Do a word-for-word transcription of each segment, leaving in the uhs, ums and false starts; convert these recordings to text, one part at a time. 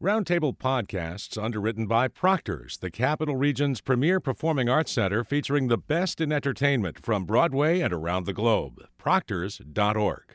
Roundtable Podcasts, underwritten by Proctor's, the Capital Region's premier performing arts center featuring the best in entertainment from Broadway and around the globe. Proctors dot org.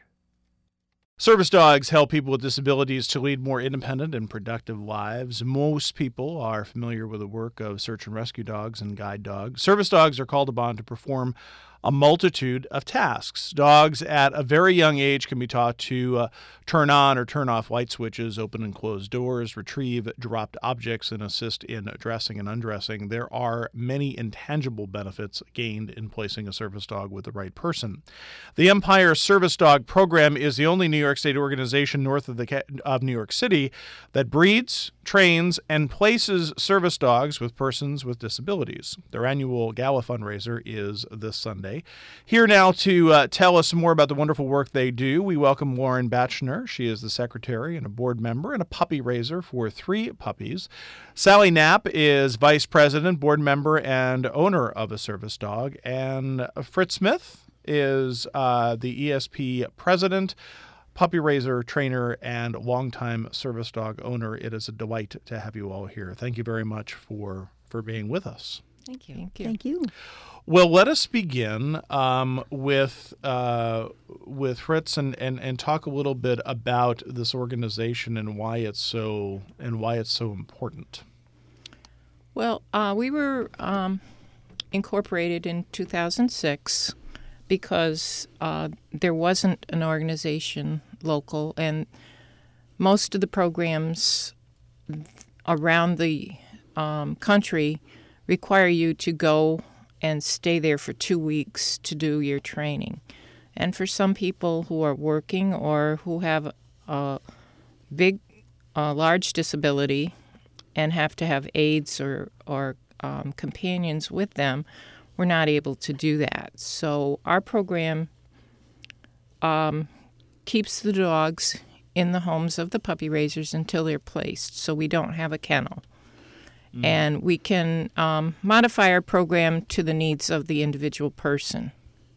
Service dogs help people with disabilities to lead more independent and productive lives. Most people are familiar with the work of search and rescue dogs and guide dogs. Service dogs are called upon to perform a multitude of tasks. Dogs at a very young age can be taught to uh, turn on or turn off light switches, open and close doors, retrieve dropped objects, and assist in dressing and undressing. There are many intangible benefits gained in placing a service dog with the right person. The Empire Service Dog Program is the only New York State organization north of the of New York City that breeds, trains, and places service dogs with persons with disabilities. Their annual gala fundraiser is this Sunday. Here now to uh, tell us more about the wonderful work they do, we welcome Lauren Batchner. She is the secretary and a board member and a puppy raiser for three puppies. Sally Knapp is vice president, board member, and owner of a service dog. And Fritz Smith is uh, the E S P president, puppy raiser, trainer, and longtime service dog owner. It is a delight to have you all here. Thank you very much for, for being with us. Thank you. Thank you. Thank you. Well, let us begin um, with uh, with Fritz and, and, and talk a little bit about this organization and why it's so and why it's so important. Well, uh, we were um, incorporated in two thousand six because uh, there wasn't an organization local, and most of the programs around the um, country require you to go and stay there for two weeks to do your training. And for some people who are working or who have a big, uh, large disability and have to have aides or, or um, companions with them, we're not able to do that. So our program um, keeps the dogs in the homes of the puppy raisers until they're placed, so we don't have a kennel. Mm. And we can um, modify our program to the needs of the individual person.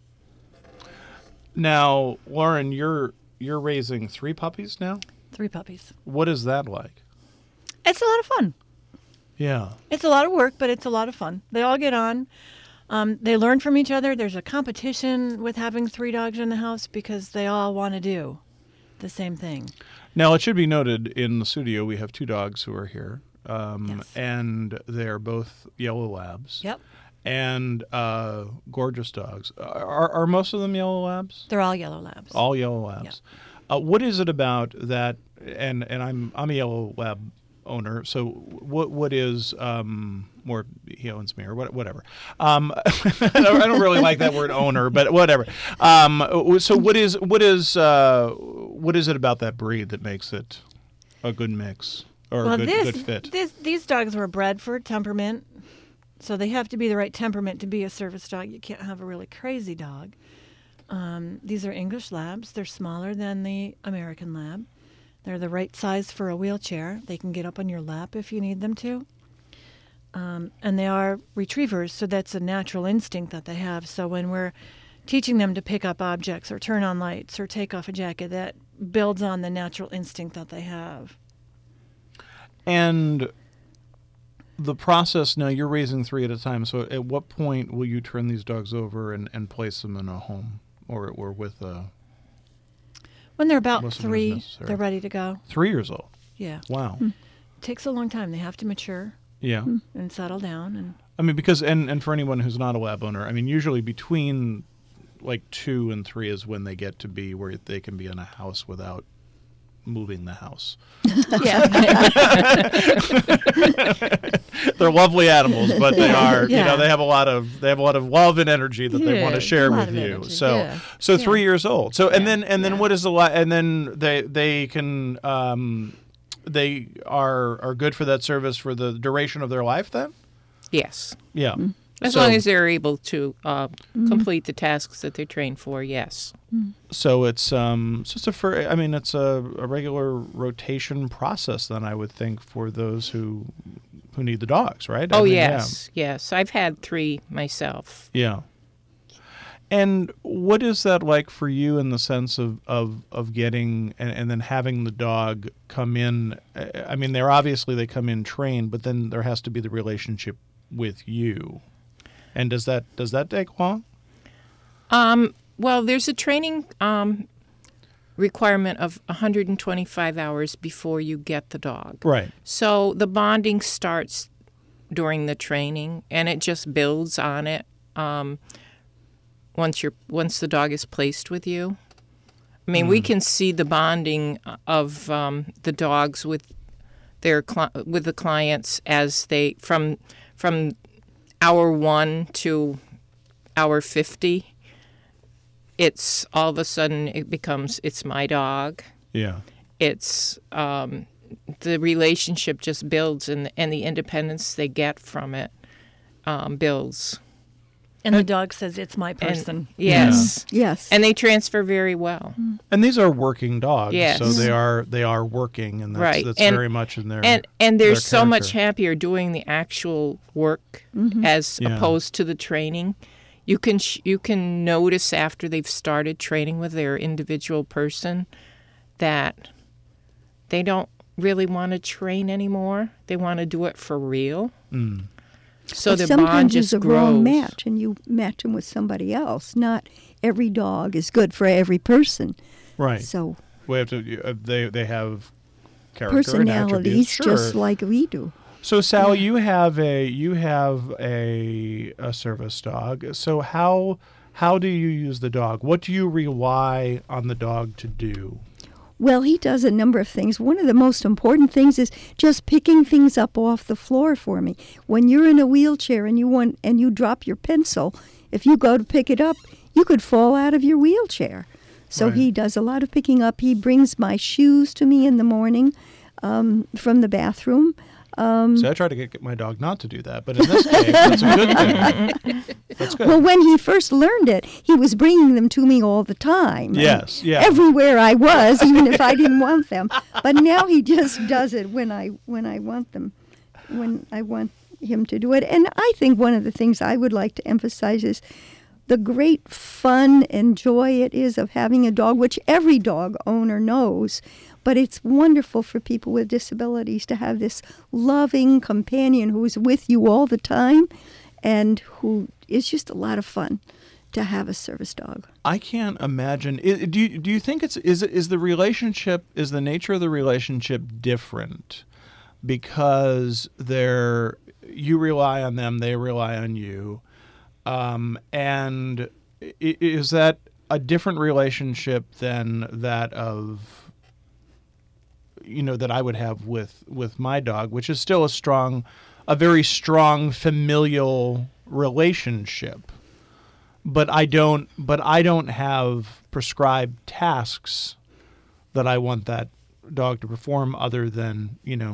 Now, Lauren, you're you're raising three puppies now? Three puppies. What is that like? It's a lot of fun. Yeah. It's a lot of work, but it's a lot of fun. They all get on. Um, they learn from each other. There's a competition with having three dogs in the house because they all want to do the same thing. Now, it should be noted in the studio we have two dogs who are here. Um, yes. And they're both yellow labs. Yep. And uh, gorgeous dogs. Are, are most of them yellow labs? They're all yellow labs. All yellow labs. Yep. Uh, what is it about that? And and I'm I'm a yellow lab owner. So what what is um more he owns me or what, whatever. Um, I don't really like that word owner, but whatever. Um, so what is what is uh, what is it about that breed that makes it a good mix? Or well, good, this, good fit. This, these dogs were bred for temperament, so they have to be the right temperament to be a service dog. You can't have a really crazy dog. Um, these are English labs. They're smaller than the American lab. They're the right size for a wheelchair. They can get up on your lap if you need them to. Um, and they are retrievers, so that's a natural instinct that they have. So when we're teaching them to pick up objects or turn on lights or take off a jacket, that builds on the natural instinct that they have. And the process, now you're raising three at a time, so at what point will you turn these dogs over and, and place them in a home or, or with a... When they're about three, they're ready to go. Three years old? Yeah. Wow. Mm. It takes a long time. They have to mature. Yeah. And settle down. And I mean, because, and, and for anyone who's not a lab owner, I mean, usually between like two and three is when they get to be where they can be in a house without moving the house. Yeah. They're lovely animals, but they are, yeah. you know, they have a lot of they have a lot of love and energy that yeah, they want to share with you. Energy. So, yeah. so yeah. three years old. So, and yeah. then and then yeah. what is the li- and then they they can um, they are are good for that service for the duration of their life. Then, yes. Yeah. Mm-hmm. As so, long as they're able to uh, mm-hmm. complete the tasks that they're trained for, yes. So it's um, so it's a for, I mean it's a, a regular rotation process. Then I would think for those who who need the dogs, right? Oh I mean, yes, yeah. yes. I've had three myself. Yeah. And what is that like for you in the sense of, of, of getting and, and then having the dog come in? I mean, they're obviously they come in trained, but then there has to be the relationship with you. And does that does that take long? Um, well, there's a training um, requirement of one hundred twenty-five hours before you get the dog. Right. So the bonding starts during the training, and it just builds on it. Um, once you're once the dog is placed with you, I mean, mm. we can see the bonding of um, the dogs with their cli- with the clients as they from from hour one to hour fifty. It's all of a sudden it becomes it's my dog. Yeah. It's um, the relationship just builds, and and the independence they get from it um, builds. And the dog says, it's my person. And, yes. Yeah. Yes. And they transfer very well. And these are working dogs. Yes. So they are they are working, and that's, right. that's and, very much in their And, and they're their so much character. happier doing the actual work Mm-hmm. as Yeah. opposed to the training. You can sh- you can notice after they've started training with their individual person that they don't really want to train anymore. They want to do it for real. Mm. So Well, the sometimes bond just it's a grows. wrong match, and you match them with somebody else. Not every dog is good for every person. Right. So We have to. you- uh, They they have character and personalities, attributes. Sure. just like we do. So Sal, you have a you have a a service dog. So how how do you use the dog? What do you rely on the dog to do? Well, he does a number of things. One of the most important things is just picking things up off the floor for me. When you're in a wheelchair and you want and you drop your pencil, if you go to pick it up, you could fall out of your wheelchair. So Right. he does a lot of picking up. He brings my shoes to me in the morning um, from the bathroom. Um, So I try to get, get my dog not to do that, but in this case, that's a good thing. That's good. Well, when he first learned it, he was bringing them to me all the time. Yes, yeah. Everywhere I was, even if I didn't want them. But now he just does it when I when I want them, when I want him to do it. And I think one of the things I would like to emphasize is the great fun and joy it is of having a dog, which every dog owner knows. But it's wonderful for people with disabilities to have this loving companion who's with you all the time and who is just a lot of fun to have a service dog. I can't imagine. i- Do you, do you think it's is it is the relationship is the nature of the relationship different because they're you rely on them, they rely on you, um, and i- is that a different relationship than that of you know that I would have with with my dog, which is still a strong, a very strong familial relationship. But I don't. But I don't have prescribed tasks that I want that dog to perform, other than you know,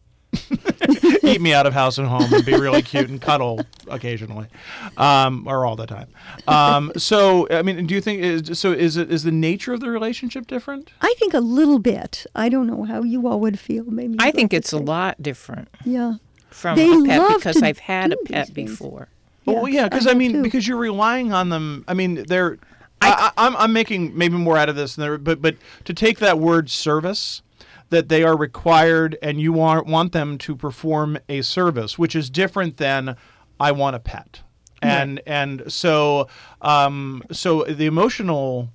eat me out of house and home and be really cute and cuddle occasionally, um, or all the time. Um, so I mean, do you think is so? Is it is the nature of the relationship different? I think a little bit. I don't know how you all would feel. Maybe you'd I like think to it's a say. lot different Yeah. from They a pet love because to I've had a do pet these things. before. Oh Yes, yeah, because I I, have mean, too. because you're relying on them. I mean, they're. I, I, I'm I'm making maybe more out of this than there, but but to take that word service, that they are required and you want want them to perform a service, which is different than I want a pet, and and so um so the emotional.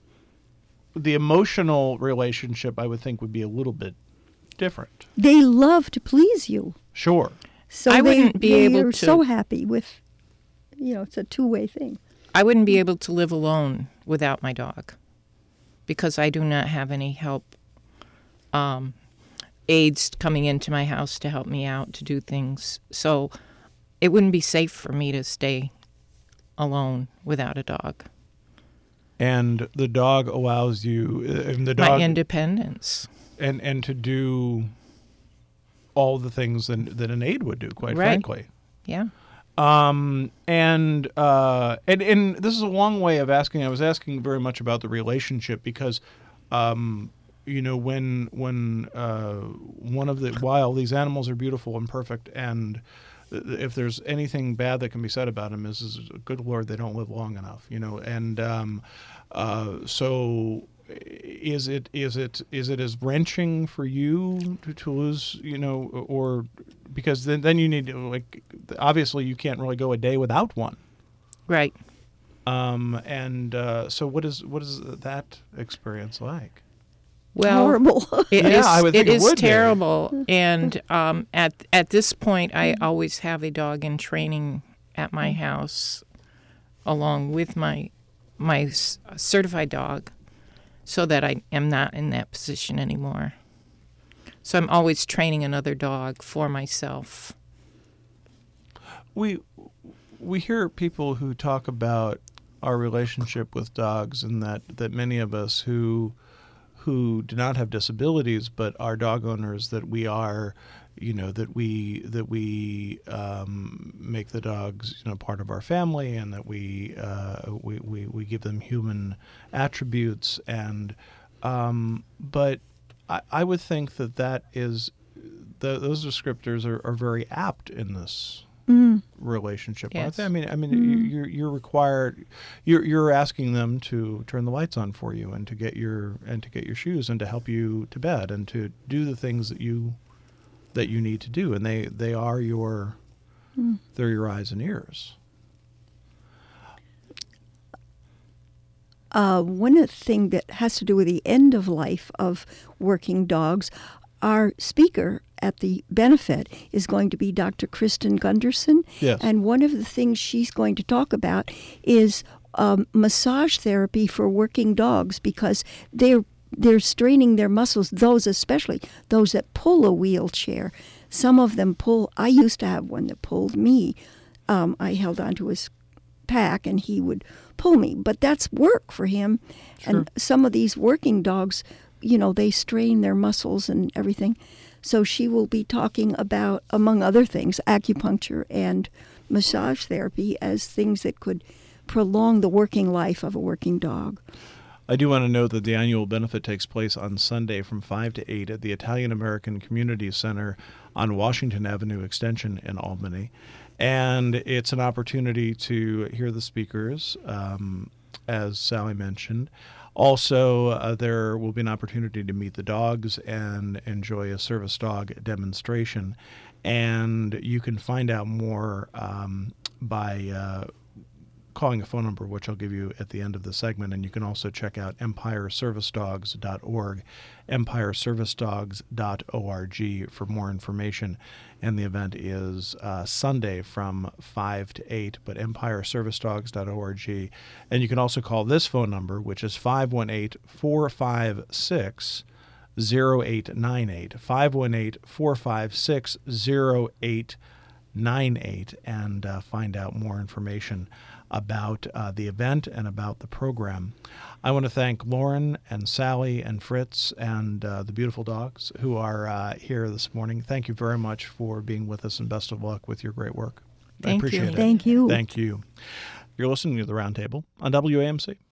The emotional relationship, I would think, would be a little bit different. They love to please you. Sure. So I they, wouldn't be they able are to- so happy with, you know, it's a two-way thing. I wouldn't be able to live alone without my dog because I do not have any help, um, aides coming into my house to help me out to do things. So it wouldn't be safe for me to stay alone without a dog. And the dog allows you, uh, and the My dog, independence. and and to do all the things that, that an aide would do, quite Right. frankly. Yeah. Um, and uh, and and this is a long way of asking. I was asking very much about the relationship because, um, you know, when when uh, one of the while these animals are beautiful and perfect, and if there's anything bad that can be said about them, is, is good Lord, they don't live long enough, you know. And um, uh, so, is it is it is it as wrenching for you to, to lose, you know, or because then then you need to, like, obviously you can't really go a day without one, Right. um, and uh, so what is what is that experience like? Well, Horrible. it Yeah, is- I would think it it is would be. terrible. And um, at at this point, I always have a dog in training at my house, along with my my s- certified dog, so that I am not in that position anymore. So I'm always training another dog for myself. We we hear people who talk about our relationship with dogs, and that, that many of us who who do not have disabilities but are dog owners, that we are, you know, that we that we um, make the dogs, you know, part of our family, and that we uh, we, we we give them human attributes, and um, but I, I would think that that is the, those descriptors are, are very apt in this Mm. relationship, aren't Yes. they? I mean, I mean, you you're you're required, you're you're asking them to turn the lights on for you, and to get your and to get your shoes, and to help you to bed, and to do the things that you that you need to do, and they they are your they're your eyes and ears. Uh, one of the things that has to do with the end of life of working dogs, our speaker at the benefit is going to be Doctor Kristen Gunderson. Yes. And one of the things she's going to talk about is um, massage therapy for working dogs, because they're they're straining their muscles, those especially, those that pull a wheelchair. Some of them pull. I used to have one that pulled me. Um, I held onto his pack and he would pull me, but that's work for him. Sure. And some of these working dogs, you know, they strain their muscles and everything. So she will be talking about, among other things, acupuncture and massage therapy as things that could prolong the working life of a working dog. I do want to note that the annual benefit takes place on Sunday from five to eight at the Italian American Community Center on Washington Avenue Extension in Albany. And it's an opportunity to hear the speakers, um, as Sally mentioned. Also, uh, there will be an opportunity to meet the dogs and enjoy a service dog demonstration. And you can find out more um, by uh, calling a phone number, which I'll give you at the end of the segment. And you can also check out empire service dogs dot org, empire service dogs dot org for more information. And the event is uh, Sunday from five to eight, but empire service dogs dot org. And you can also call this phone number, which is five one eight, four five six, zero eight nine eight, five one eight, four five six, zero eight nine eight, and uh, find out more information about uh, the event and about the program. I want to thank Lauren and Sally and Fritz and uh, the beautiful dogs who are uh, here this morning. Thank you very much for being with us, and best of luck with your great work. I Thank you. appreciate it. Thank you. Thank you. You're listening to The Roundtable on W A M C.